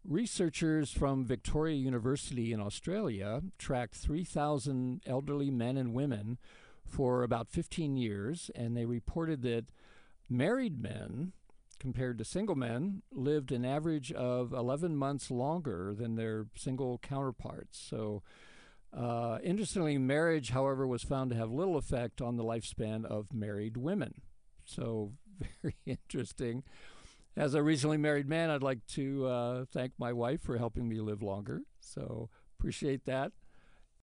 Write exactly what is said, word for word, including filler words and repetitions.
Researchers from Victoria University in Australia tracked three thousand elderly men and women for about fifteen years, and they reported that married men, compared to single men, lived an average of eleven months longer than their single counterparts. So, uh, interestingly, marriage, however, was found to have little effect on the lifespan of married women. So, very interesting. As a recently married man, I'd like to uh, thank my wife for helping me live longer. So, appreciate that.